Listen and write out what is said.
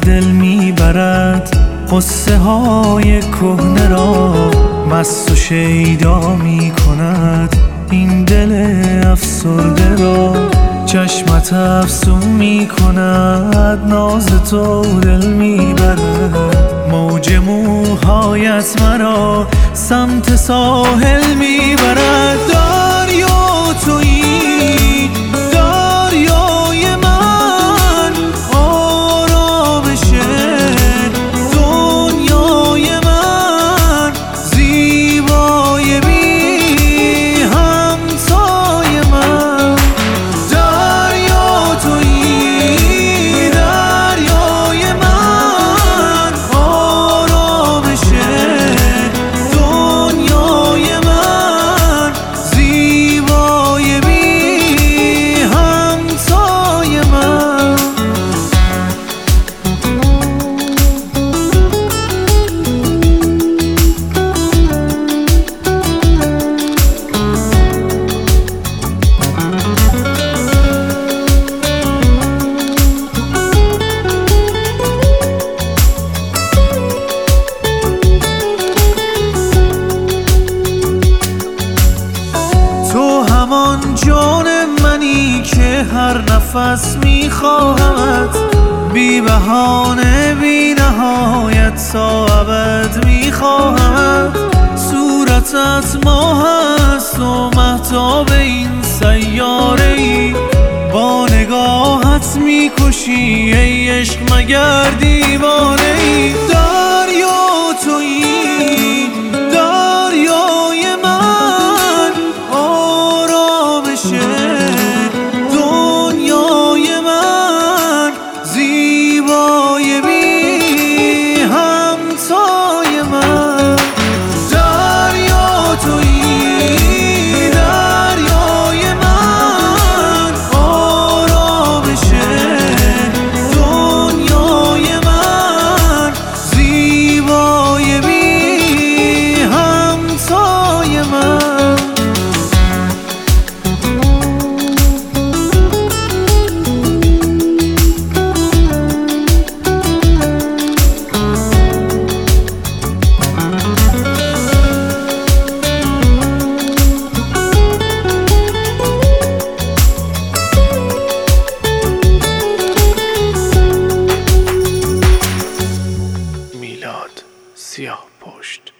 دل میبرد، قصه های کهنه را مست و شیدا میکند. این دل افسرده را چشمت افسون میکند. ناز تو دل میبرد، موج موهایت مرا سمت ساحل میبرد. دریا تویی، دریای من، آرامش دنیای من، زیبای بی همتای من. دریا تویی، دریای من، آرامش دنیای من، زیبای بی همتای من. تو همان جان منی که هر نفس میخواهمت، بی بهانه بی نهایت تا ابد میخواهمت. صورتت ماه است و مهتاب این سیاره ای، با نگاهت میکشی ای عشق مگر دیوانه ای. دریا تویی، دریای من، آرامش دنیای من، زیبای بی همتای من. دریا تویی، دریای من، آرامش دنیای من، زیبای بی همتای من. میلاد سیاهپشت.